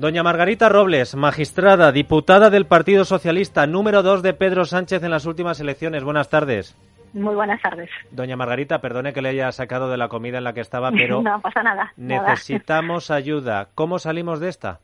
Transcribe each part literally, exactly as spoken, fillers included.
Doña Margarita Robles, magistrada, diputada del Partido Socialista, número dos de Pedro Sánchez en las últimas elecciones. Buenas tardes. Muy buenas tardes. Doña Margarita, perdone que le haya sacado de la comida en la que estaba, pero no pasa nada. Necesitamos nada. ayuda. ¿Cómo salimos de esta?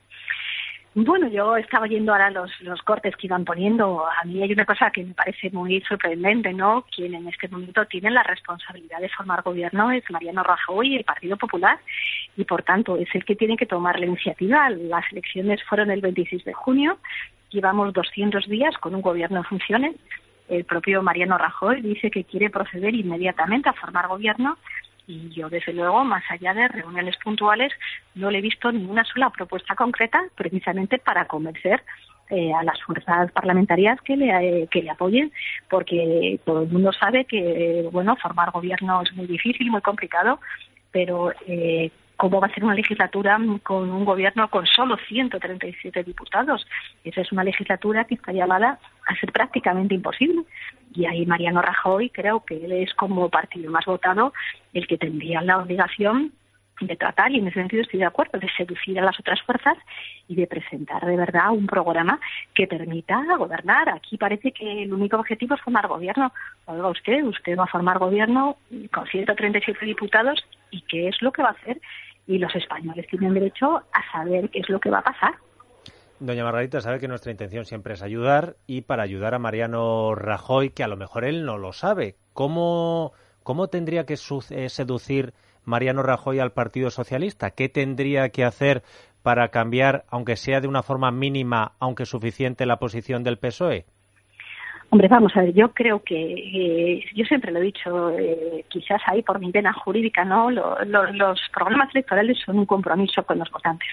Bueno, yo estaba yendo ahora los, los cortes que iban poniendo. A mí hay una cosa que me parece muy sorprendente, ¿no? Quien en este momento tiene la responsabilidad de formar gobierno es Mariano Rajoy y el Partido Popular, y por tanto es el que tiene que tomar la iniciativa. Las elecciones fueron el veintiséis de junio, llevamos doscientos días con un gobierno en funciones. El propio Mariano Rajoy dice que quiere proceder inmediatamente a formar gobierno. Y yo, desde luego, más allá de reuniones puntuales, no le he visto ninguna sola propuesta concreta precisamente para convencer eh, a las fuerzas parlamentarias que le, eh, que le apoyen, porque todo el mundo sabe que, eh, bueno, formar gobierno es muy difícil, muy complicado, pero eh, ¿cómo va a ser una legislatura con un gobierno con solo ciento treinta y siete diputados? Esa es una legislatura que está llamada a ser prácticamente imposible. Y ahí Mariano Rajoy, creo que él es, como partido más votado, el que tendría la obligación de tratar, y en ese sentido estoy de acuerdo, de seducir a las otras fuerzas y de presentar de verdad un programa que permita gobernar. Aquí parece que el único objetivo es formar gobierno. Oiga usted, usted va a formar gobierno con ciento treinta y siete diputados, ¿y qué es lo que va a hacer? Y los españoles tienen derecho a saber qué es lo que va a pasar. Doña Margarita, sabe que nuestra intención siempre es ayudar, y para ayudar a Mariano Rajoy, que a lo mejor él no lo sabe, ¿cómo, cómo tendría que seducir Mariano Rajoy al Partido Socialista? ¿Qué tendría que hacer para cambiar, aunque sea de una forma mínima, aunque suficiente, la posición del P S O E? Hombre, vamos a ver, yo creo que, eh, yo siempre lo he dicho, eh, quizás ahí por mi vena jurídica, ¿no? Lo, lo, los programas electorales son un compromiso con los votantes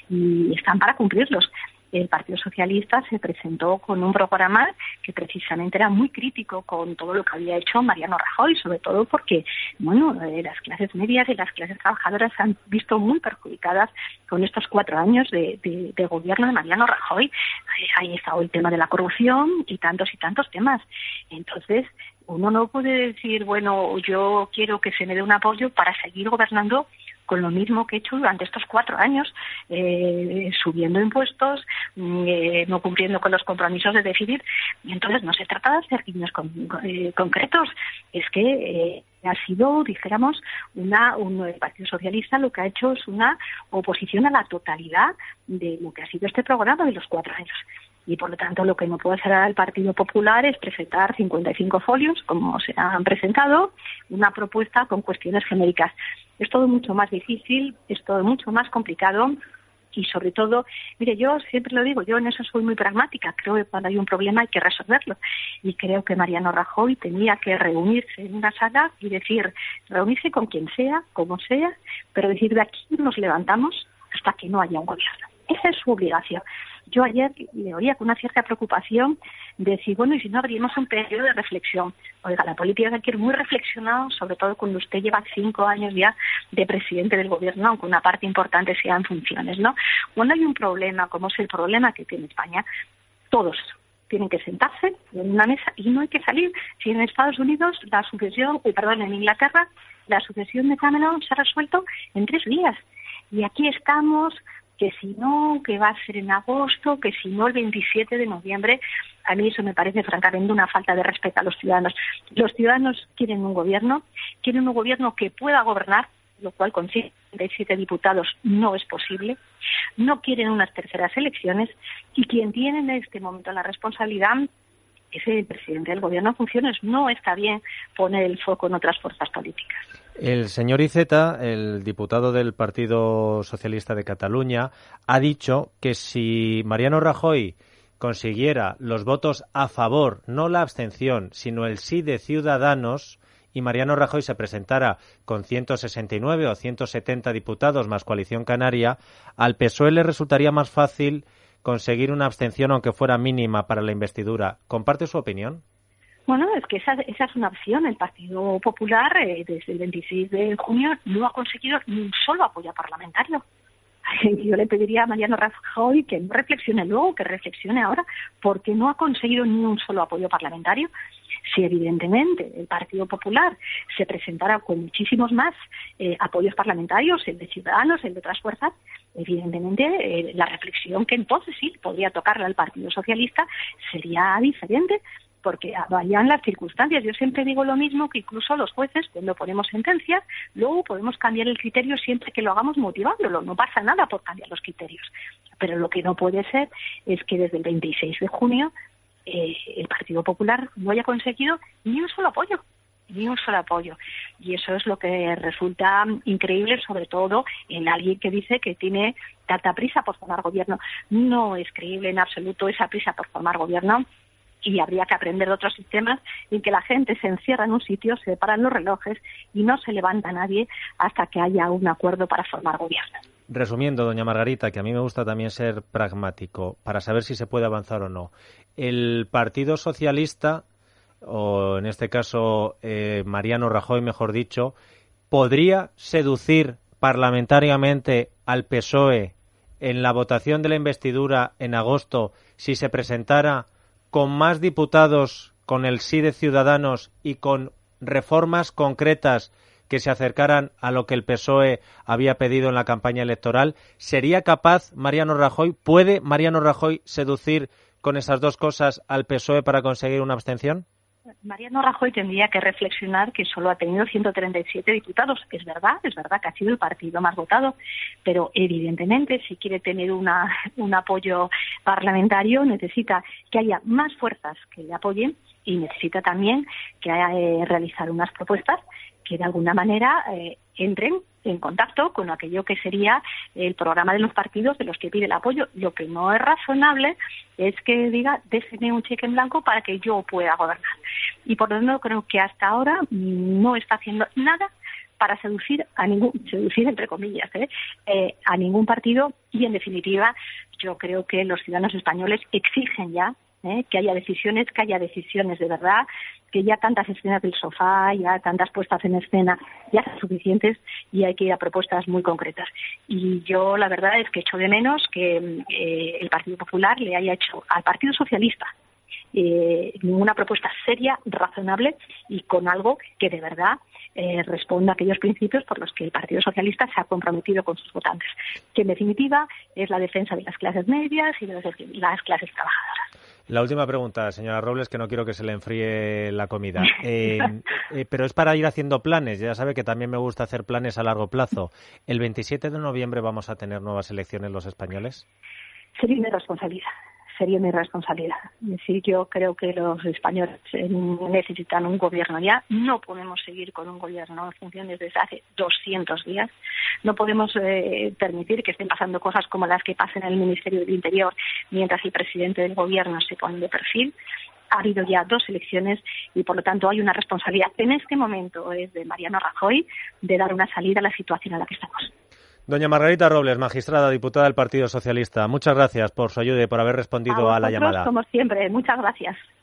y están para cumplirlos. El Partido Socialista se presentó con un programa que precisamente era muy crítico con todo lo que había hecho Mariano Rajoy, sobre todo porque, bueno, eh, las clases medias y las clases trabajadoras se han visto muy perjudicadas con estos cuatro años de, de, de gobierno de Mariano Rajoy. Eh, ahí está el tema de la corrupción y tantos y tantos temas. Entonces, uno no puede decir, bueno, yo quiero que se me dé un apoyo para seguir gobernando con lo mismo que he hecho durante estos cuatro años, eh, subiendo impuestos, eh, no cumpliendo con los compromisos de déficit. Y entonces no se trata de hacer guiños con, eh, concretos, es que eh, ha sido, dijéramos, una, un, el Partido Socialista lo que ha hecho es una oposición a la totalidad de lo que ha sido este programa de los cuatro años. Y, por lo tanto, lo que no puede hacer el Partido Popular es presentar cincuenta y cinco folios, como se han presentado, una propuesta con cuestiones genéricas. Es todo mucho más difícil, es todo mucho más complicado y, sobre todo, mire, yo siempre lo digo, yo en eso soy muy pragmática, creo que cuando hay un problema hay que resolverlo. Y creo que Mariano Rajoy tenía que reunirse en una sala y decir, reunirse con quien sea, como sea, pero decir, de aquí nos levantamos hasta que no haya un gobierno. Esa es su obligación. Yo ayer le oía con una cierta preocupación decir, bueno, y si no abrimos un periodo de reflexión. Oiga, la política hay que ir muy reflexionado, sobre todo cuando usted lleva cinco años ya de presidente del gobierno, aunque una parte importante sea en funciones, ¿no? Cuando hay un problema, como es el problema que tiene España, todos tienen que sentarse en una mesa y no hay que salir. Si en Estados Unidos la sucesión, eh, perdón, en Inglaterra, la sucesión de Cameron se ha resuelto en tres días. Y aquí estamos, que si no, que va a ser en agosto, que si no el veintisiete de noviembre. A mí eso me parece francamente una falta de respeto a los ciudadanos. Los ciudadanos quieren un gobierno, quieren un gobierno que pueda gobernar, lo cual con ciento treinta y siete diputados no es posible. No quieren unas terceras elecciones y quien tiene en este momento la responsabilidad es el presidente del gobierno en funciones. No está bien poner el foco en otras fuerzas políticas. El señor Iceta, el diputado del Partido Socialista de Cataluña, ha dicho que si Mariano Rajoy consiguiera los votos a favor, no la abstención, sino el sí de Ciudadanos, y Mariano Rajoy se presentara con ciento sesenta y nueve o ciento setenta diputados más Coalición Canaria, al P S O E le resultaría más fácil conseguir una abstención, aunque fuera mínima, para la investidura. ¿Comparte su opinión? Bueno, es que esa, esa es una opción. El Partido Popular, eh, desde el veintiséis de junio, no ha conseguido ni un solo apoyo parlamentario. Yo le pediría a Mariano Rajoy que no reflexione luego, que reflexione ahora, porque no ha conseguido ni un solo apoyo parlamentario. Si evidentemente el Partido Popular se presentara con muchísimos más eh, apoyos parlamentarios, el de Ciudadanos, el de otras fuerzas, evidentemente eh, la reflexión que entonces sí podría tocarle al Partido Socialista sería diferente, porque varían las circunstancias. Yo siempre digo lo mismo, que incluso los jueces, cuando ponemos sentencias, luego podemos cambiar el criterio siempre que lo hagamos motivándolo. No pasa nada por cambiar los criterios. Pero lo que no puede ser es que desde el veintiséis de junio eh, el Partido Popular no haya conseguido ni un solo apoyo. ni un solo apoyo. Y eso es lo que resulta increíble, sobre todo en alguien que dice que tiene tanta prisa por formar gobierno. No es creíble en absoluto esa prisa por formar gobierno, y habría que aprender de otros sistemas en que la gente se encierra en un sitio, se paran los relojes y no se levanta nadie hasta que haya un acuerdo para formar gobierno. Resumiendo, doña Margarita, que a mí me gusta también ser pragmático para saber si se puede avanzar o no. El Partido Socialista, o en este caso eh, Mariano Rajoy, mejor dicho, ¿podría seducir parlamentariamente al P S O E en la votación de la investidura en agosto si se presentara con más diputados, con el sí de Ciudadanos y con reformas concretas que se acercaran a lo que el P S O E había pedido en la campaña electoral? ¿Sería capaz Mariano Rajoy, puede Mariano Rajoy seducir con esas dos cosas al P S O E para conseguir una abstención? Mariano Rajoy tendría que reflexionar que solo ha tenido ciento treinta y siete diputados. Es verdad, es verdad que ha sido el partido más votado, pero evidentemente si quiere tener una, un apoyo parlamentario necesita que haya más fuerzas que le apoyen y necesita también que haya, eh, realizar unas propuestas que de alguna manera eh, entren en contacto con aquello que sería el programa de los partidos de los que pide el apoyo. Lo que no es razonable es que diga, déjeme un cheque en blanco para que yo pueda gobernar. Y por lo tanto creo que hasta ahora no está haciendo nada para seducir a ningún, seducir entre comillas, ¿eh? Eh, a ningún partido, y en definitiva yo creo que los ciudadanos españoles exigen ya ¿Eh? que haya decisiones, que haya decisiones de verdad, que ya tantas escenas del sofá, ya tantas puestas en escena ya son suficientes y hay que ir a propuestas muy concretas. Y yo la verdad es que echo de menos que eh, el Partido Popular le haya hecho al Partido Socialista eh, ninguna propuesta seria, razonable y con algo que de verdad eh, responda a aquellos principios por los que el Partido Socialista se ha comprometido con sus votantes, que en definitiva es la defensa de las clases medias y de las, las clases trabajadoras. La última pregunta, señora Robles, que no quiero que se le enfríe la comida. Eh, eh, pero es para ir haciendo planes. Ya sabe que también me gusta hacer planes a largo plazo. ¿El veintisiete de noviembre vamos a tener nuevas elecciones los españoles? Sería una responsabilidad. Sería mi responsabilidad. Es decir, yo creo que los españoles necesitan un gobierno ya. No podemos seguir con un gobierno en funciones desde hace doscientos días. No podemos eh, permitir que estén pasando cosas como las que pasan en el Ministerio del Interior mientras el presidente del gobierno se pone de perfil. Ha habido ya dos elecciones y, por lo tanto, hay una responsabilidad en este momento es de Mariano Rajoy de dar una salida a la situación en la que estamos. Doña Margarita Robles, magistrada, diputada del Partido Socialista, muchas gracias por su ayuda y por haber respondido a, a la llamada. Como siempre, muchas gracias.